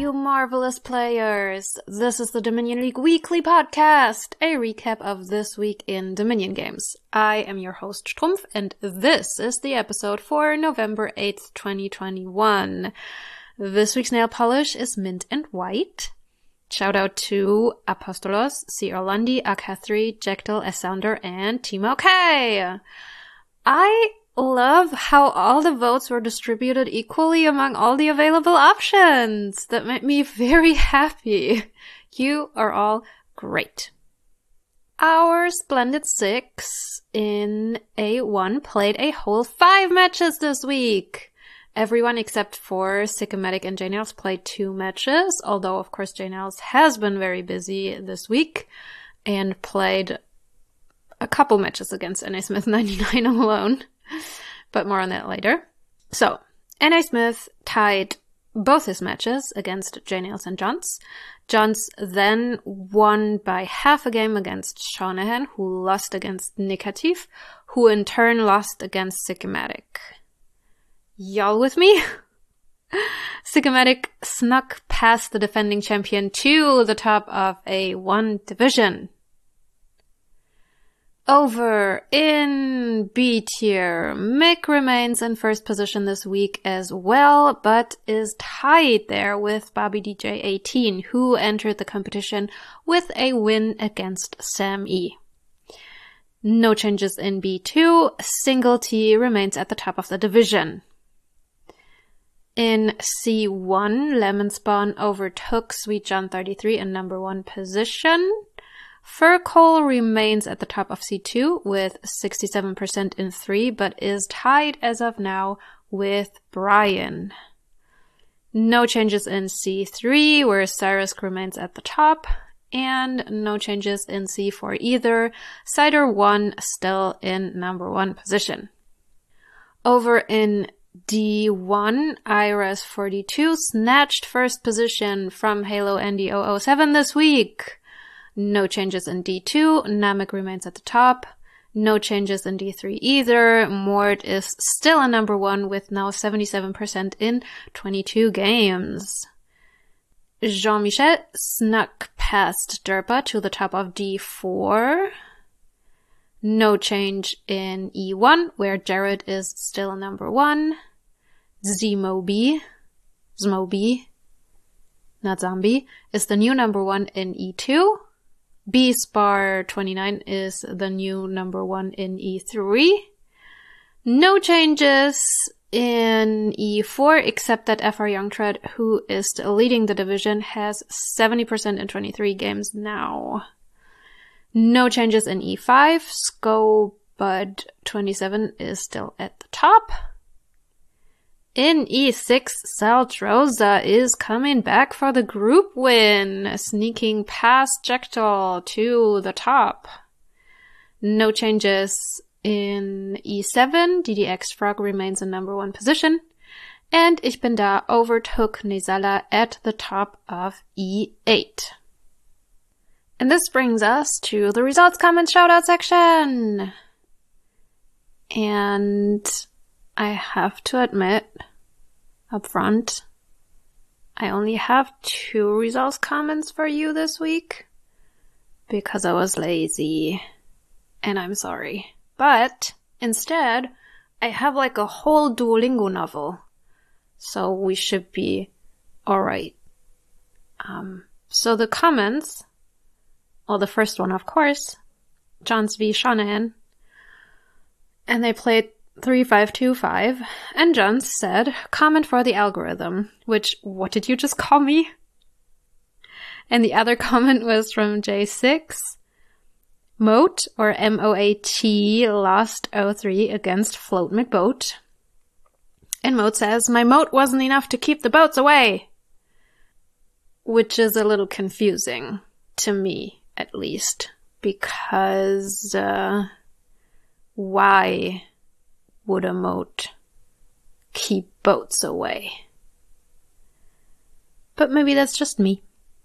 you marvelous players! This is the Dominion League Weekly Podcast, a recap of this week in Dominion games. I am your host, Strumpf, and this is the episode for November 8th, 2021. This week's nail polish is mint and white. Shout out to Apostolos, C. Orlandi, Ak3, Jektel, Sounder, and Timo K. I love how all the votes were distributed equally among all the available options. That made me very happy. You are all great. Our Splendid Six in A1 played a whole 5 matches this week. Everyone except for Sycomatic and J-Nails played 2 matches, although of course J-Nails has been very busy this week and played a couple matches against NA Smith 99 alone. But more on that later. So, NA Smith tied both his matches against J-Nails and Johns. Johns then won by half a game against Shanahan, who lost against Nikatif, who in turn lost against Sycomatic. Y'all with me? Sycomatic snuck past the defending champion to the top of A1 division. Over in B tier, Mick remains in first position this week as well, but is tied there with Bobby DJ 18, who entered the competition with a win against Sam E. No changes in B2, Single T remains at the top of the division. In C1, Lemon Spawn overtook Sweet John 33 in number 1 position. Furcole remains at the top of C2 with 67% in 3, but is tied as of now with Brian. No changes in C3, where Cyrus remains at the top, and no changes in C4 either. Cider 1 still in number 1 position. Over in D1, Iris42 snatched first position from Halo Andy 007 this week. No changes in D2, Namek remains at the top. No changes in D3 either. Mort is still in number 1 with now 77% in 22 games. Jean-Michel snuck past Derpa to the top of D4. No change in E1, where Jared is still in number 1. Zmobi, not Zombie, is the new number 1 in E2. B-Spar29 is the new number 1 in E3. No changes in E4, except that FR Youngtread, who is still leading the division, has 70% in 23 games now. No changes in E5. Scobud27 is still at the top. In E6, Saldrosa is coming back for the group win, sneaking past Jektal to the top. No changes in E7, DDX Frog remains in number 1 position, and Ich Bin Da overtook Nezala at the top of E8. And this brings us to the results, comments, shoutout section. And I have to admit, up front, I only have 2 results comments for you this week because I was lazy, and I'm sorry. But instead, I have like a whole Duolingo novel, so we should be alright. So the comments, well, the first one, of course, Johns v. Shanahan, and they played 3525, and Johns said, comment for the algorithm, which, what did you just call me? And the other comment was from J6, Moat, or M-O-A-T, lost 0-3 against Float McBoat. And Moat says, my moat wasn't enough to keep the boats away. Which is a little confusing, to me, at least, because, why would a moat keep boats away? But maybe that's just me.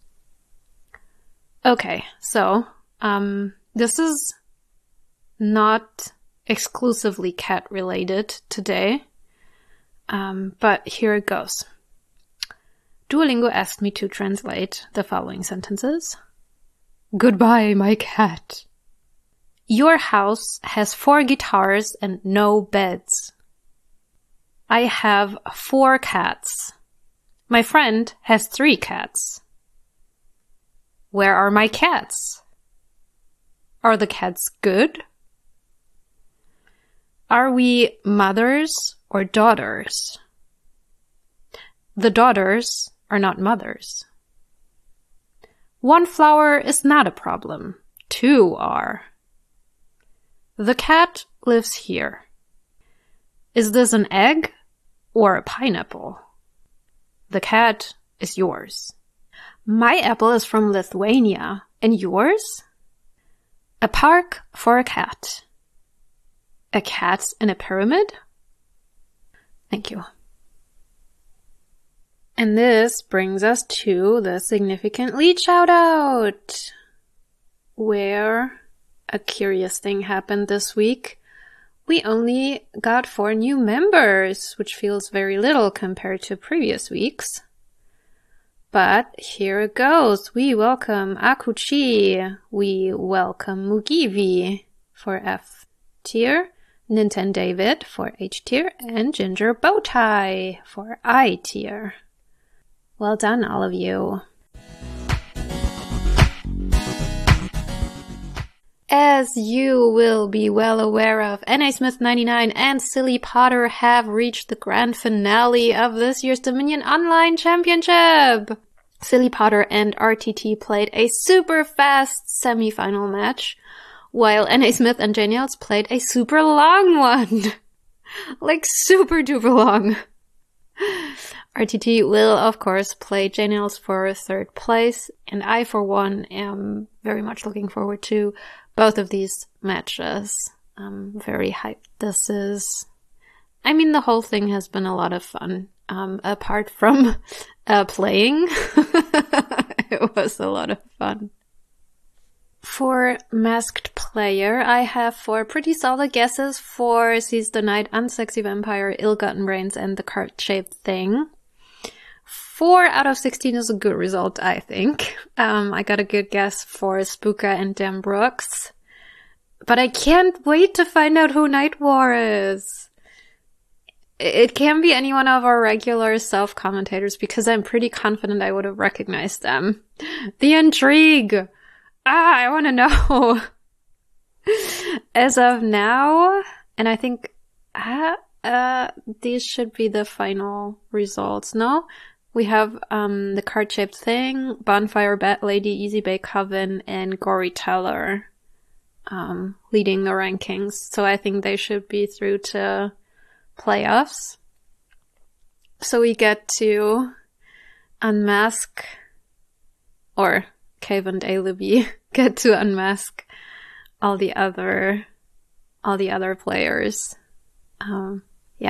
Okay, so, this is not exclusively cat related today, but here it goes. Duolingo asked me to translate the following sentences. Goodbye, my cat. Your house has 4 guitars and no beds. I have 4 cats. My friend has 3 cats. Where are my cats? Are the cats good? Are we mothers or daughters? The daughters are not mothers. 1 flower is not a problem. 2 are. The cat lives here. Is this an egg or a pineapple? The cat is yours. My apple is from Lithuania. And yours? A park for a cat. A cat in a pyramid? Thank you. And this brings us to the significant lead shout-out, where a curious thing happened this week. We only got 4 new members, which feels very little compared to previous weeks. But here it goes. We welcome Akuchi. We welcome Mugivi for F tier, Ninten David for H tier, and Ginger Bowtie for I tier. Well done, all of you. As you will be well aware of, NA Smith 99 and Silly Potter have reached the grand finale of this year's Dominion Online Championship. Silly Potter and RTT played a super fast semi-final match, while NA Smith and Janiels played a super long one. Like super duper long. RTT will, of course, play Janiels for 3rd place, and I, for one, am very much looking forward to both of these matches. I'm very hyped. The whole thing has been a lot of fun. Apart from playing, it was a lot of fun. For Masked Player, I have 4 pretty solid guesses for Seize the Night, Unsexy Vampire, Ill-Gotten Brains, and The Card-Shaped Thing. 4 out of 16 is a good result, I think. I got a good guess for Spooka and Dan Brooks. But I can't wait to find out who Night War is. It can be any one of our regular self-commentators because I'm pretty confident I would have recognized them. The intrigue! I want to know. As of now, and I think these should be the final results, no? We have The Card-Shaped Thing, Bonfire Bat Lady, Easy Bake Coven, and Gory Teller leading the rankings. So I think they should be through to playoffs. So we get to unmask, or Cave and Alibi get to unmask all the other players. Yeah.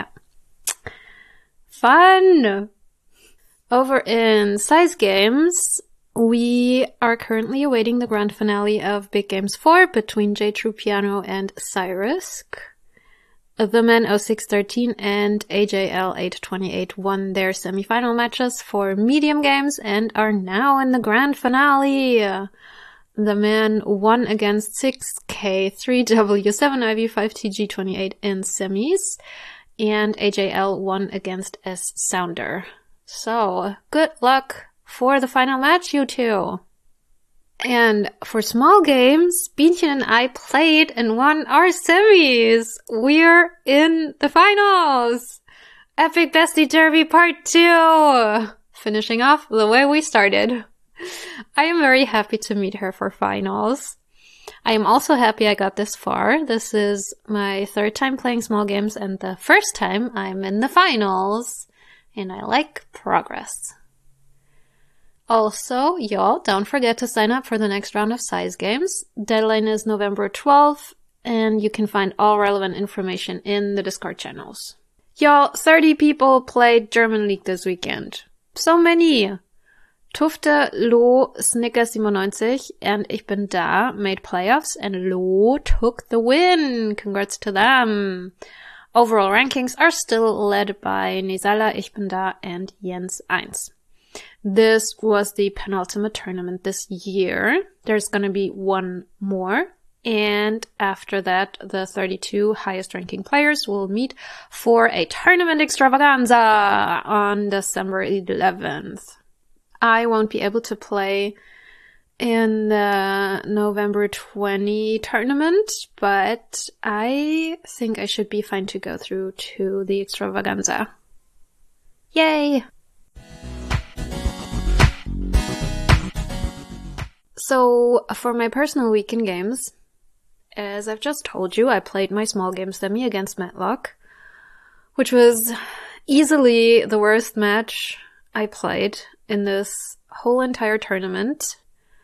Fun! Over in Size Games, we are currently awaiting the grand finale of Big Games 4 between J True Piano and Cyrisk. The Men 0613 and AJL 828 won their semi-final matches for medium games and are now in the grand finale. The Men won against 6K, 3W, 7IV, 5TG28 in semis, and AJL won against S Sounder. So, good luck for the final match, you two! And for small games, Bienchen and I played and won our semis! We're in the finals! Epic Bestie Derby Part 2! Finishing off the way we started. I am very happy to meet her for finals. I am also happy I got this far. This is my 3rd time playing small games and the first time I'm in the finals. And I like progress. Also, y'all, don't forget to sign up for the next round of Size Games. Deadline is November 12th, and you can find all relevant information in the Discord channels. Y'all, 30 people played German League this weekend. So many! Tufte, Lo, Snicker97, and Ich Bin Da made playoffs, and Lo took the win. Congrats to them. Overall rankings are still led by Nisala, Ich Bin Da, and Jens 1. This was the penultimate tournament this year. There's going to be one more. And after that, the 32 highest ranking players will meet for a tournament extravaganza on December 11th. I won't be able to play in the November 20 tournament, but I think I should be fine to go through to the extravaganza. Yay! So, for my personal weekend games, as I've just told you, I played my small game semi against Matlock, which was easily the worst match I played in this whole entire tournament.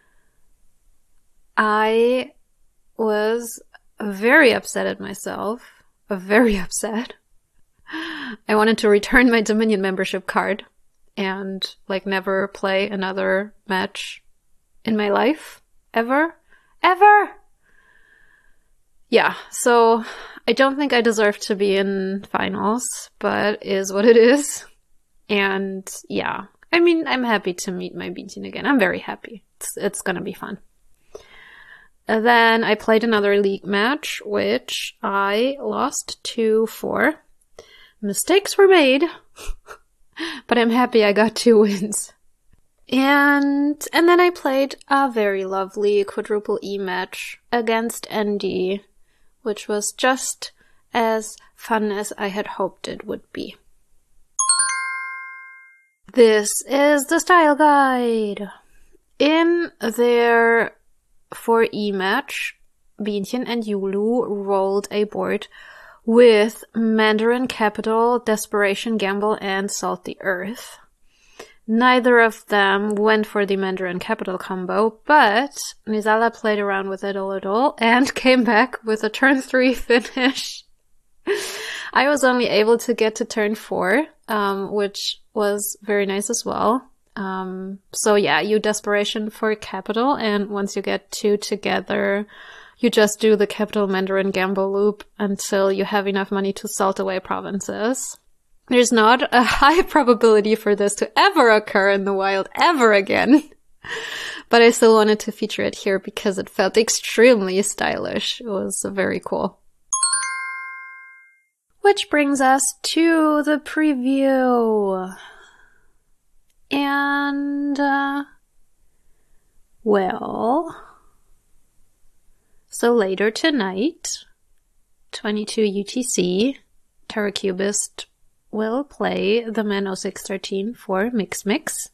I was very upset at myself. Very upset. I wanted to return my Dominion membership card and, never play another match in my life. Ever. Yeah, so I don't think I deserve to be in finals, but is what it is. And yeah, I mean, I'm happy to meet my B team again. I'm very happy. It's gonna be fun. And then I played another league match, which I lost 2-4. Mistakes were made, but I'm happy I got 2 wins. And then I played a very lovely quadruple E match against ND, which was just as fun as I had hoped it would be. This is the style guide. In their 4E match, Bienchen and Yulu rolled a board with Mandarin Capital, Desperation Gamble, and Salt the Earth. Neither of them went for the Mandarin Capital combo, but Nizala played around with it a little and came back with a turn 3 finish. I was only able to get to turn 4, which was very nice as well. So yeah, you Desperation for Capital, and once you get 2 together, you just do the Capital Mandarin Gamble loop until you have enough money to salt away provinces. There's not a high probability for this to ever occur in the wild ever again. But I still wanted to feature it here because it felt extremely stylish. It was very cool. Which brings us to the preview. And, so later tonight, 22 UTC, Terracubist will play the Man 0613 for Mix.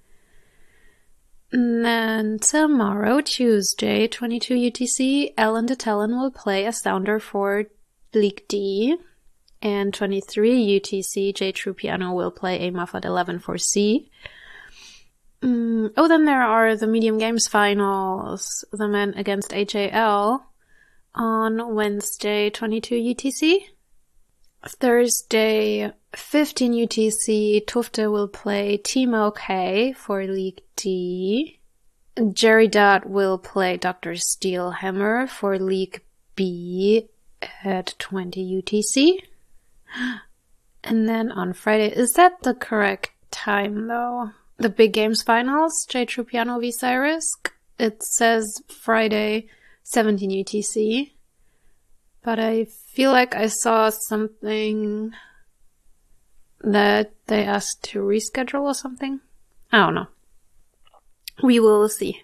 And then tomorrow, Tuesday, 22 UTC, Ellen de Tellen will play a Sounder for League D. And 23 UTC, J True Piano will play a Muffet 11 for C. Then there are the Medium Games finals, the men against HAL on Wednesday, 22 UTC. Thursday, 15 UTC, Tufte will play Team OK for League D. Jerry Dot will play Dr. Steelhammer for League B at 20 UTC. And then on Friday, is that the correct time though? The Big Games finals, J True Piano v Cyrus. It says Friday, 17 UTC. But I feel like I saw something that they asked to reschedule or something. I don't know. We will see.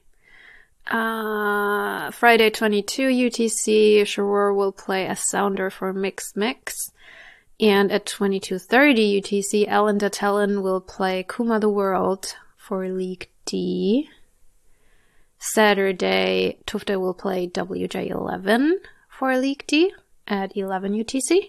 Friday 22 UTC, Sharur will play a Sounder for Mix. And at 22:30 UTC, Ellen de Tellen will play Kuma the World for League D. Saturday, Tufte will play WJ11 for League D at 11 UTC.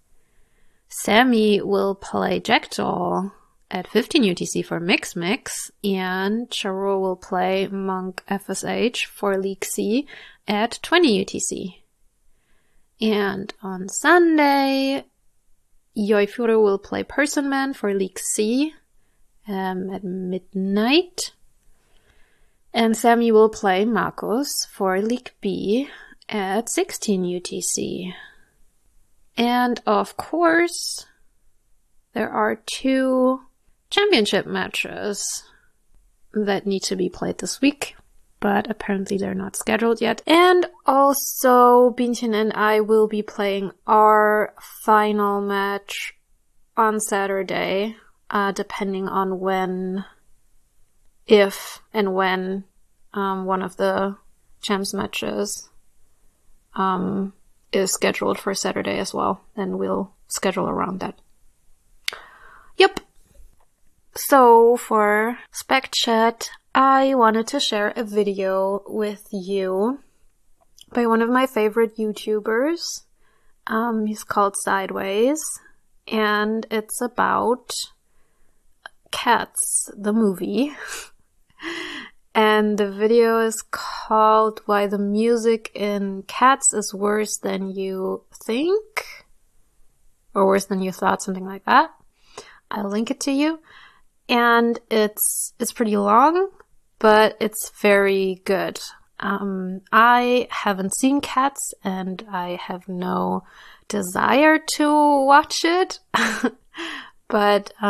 Sammy will play Jackdaw at 15 UTC for Mix. And Charo will play Monk FSH for League C at 20 UTC. And on Sunday, Yoifuro will play Person Man for League C at midnight. And Sammy will play Marcos for League B at 16 UTC. And of course, there are 2 championship matches that need to be played this week, but apparently they're not scheduled yet. And also, Bienchen and I will be playing our final match on Saturday, depending on when, if and when, one of the champs matches is scheduled for Saturday as well, and we'll schedule around that. Yep. So for Spec Chat, I wanted to share a video with you by one of my favorite YouTubers. He's called Sideways, and it's about Cats, the movie. And the video is called Why the Music in Cats is Worse Than You Think, or Worse Than You Thought, something like that. I'll link it to you. And it's pretty long, but it's very good. I haven't seen Cats, and I have no desire to watch it. But I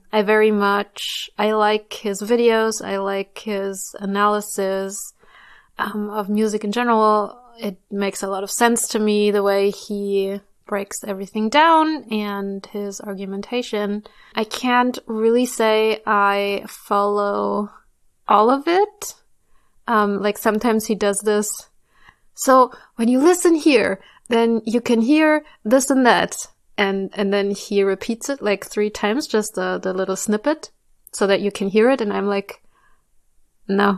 like his videos, I like his analysis of music in general. It makes a lot of sense to me, the way he breaks everything down and his argumentation. I can't really say I follow all of it. Like sometimes he does this. So when you listen here, then you can hear this and that. And then he repeats it like 3 times, just the little snippet, so that you can hear it. And I'm like, no.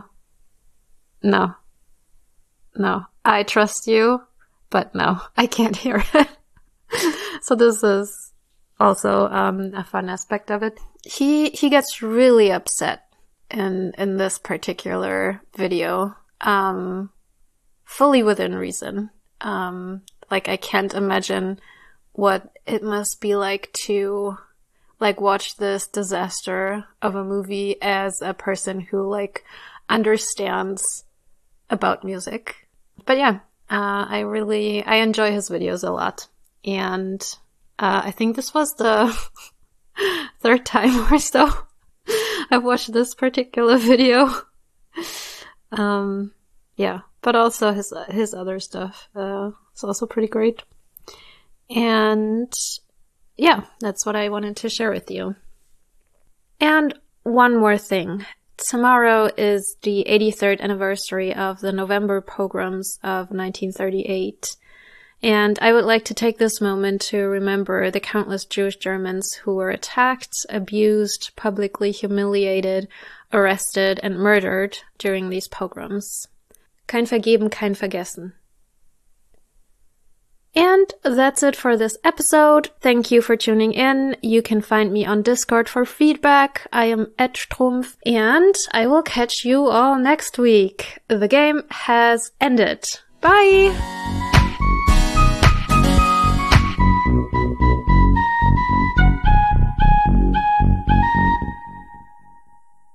I trust you, but no, I can't hear it. So this is also a fun aspect of it. He gets really upset in this particular video, fully within reason. Like I can't imagine what it must be like to watch this disaster of a movie as a person who understands about music. But yeah, I enjoy his videos a lot. And I think this was the 3rd time or so I've watched this particular video. Yeah, but also his other stuff is also pretty great. And yeah, that's what I wanted to share with you. And one more thing. Tomorrow is the 83rd anniversary of the November pogroms of 1938. And I would like to take this moment to remember the countless Jewish Germans who were attacked, abused, publicly humiliated, arrested, and murdered during these pogroms. Kein Vergeben, kein Vergessen. And that's it for this episode. Thank you for tuning in. You can find me on Discord for feedback. I am @Strumpf, and I will catch you all next week. The game has ended. Bye!